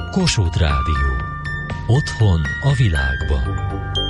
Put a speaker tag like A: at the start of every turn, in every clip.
A: Kossuth Rádió. Otthon a világban.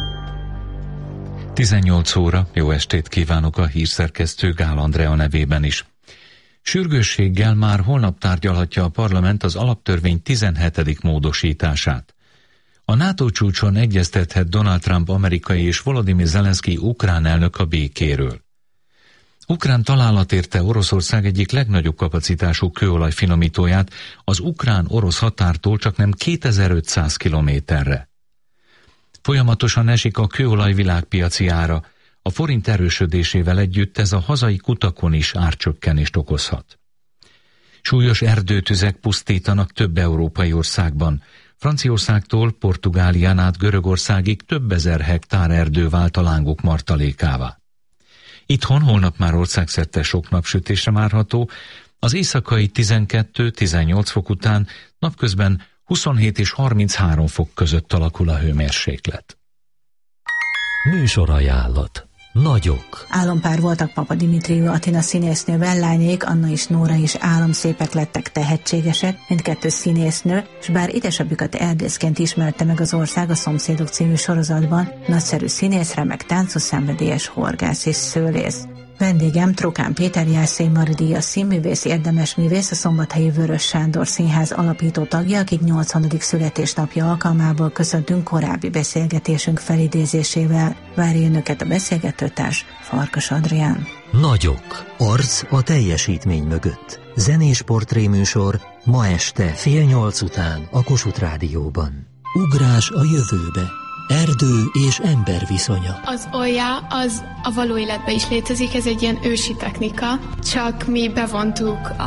A: 18 óra, jó estét kívánok a hírszerkesztő Gál Andrea nevében is. Sürgősséggel már holnap tárgyalhatja a parlament az alaptörvény 17. módosítását. A NATO csúcson egyeztethet Donald Trump amerikai és Volodymyr Zelenszky ukrán elnök a békéről. Ukrán találat érte Oroszország egyik legnagyobb kapacitású kőolajfinomítóját az ukrán-orosz határtól csaknem 2500 kilométerre. Folyamatosan esik a kőolaj világpiaci ára, a forint erősödésével együtt ez a hazai kutakon is árcsökkenést okozhat. Súlyos erdőtüzek pusztítanak több európai országban. Franciaországtól Portugálián át Görögországig több ezer hektár erdő vált a lángok martalékává. Itthon holnap már országszerte sok napsütésre várható, az éjszakai 12-18 fok után napközben 27 és 33 fok között alakul a hőmérséklet. Műsorajánlat. Nagyok.
B: Álompár voltak Papa Dimitriu Atina színésznővel, lányék Anna és Nóra is álomszépek lettek, tehetségesek, mindkettő színésznő, és bár édesabbjukat erdészként ismerte meg az ország a Szomszédok című sorozatban, nagyszerű színész, remek táncos, szenvedélyes horgász és szőlész. Vendégem Trokán Péter Jászai Mari díjas színművész, érdemesművész, a Szombathelyi Vörös Sándor Színház alapító tagja, akit 80. születésnapja alkalmából köszöntünk korábbi beszélgetésünk felidézésével. Várja önöket a beszélgetőtárs, Farkas Adrián.
A: Nagyok. Arc a teljesítmény mögött. Zenés portréműsor ma este 7:30 után a Kossuth Rádióban. Ugrás a jövőbe. Erdő és ember viszonya.
C: Az olja az a való életben is létezik, ez egy ilyen ősi technika, csak mi bevontuk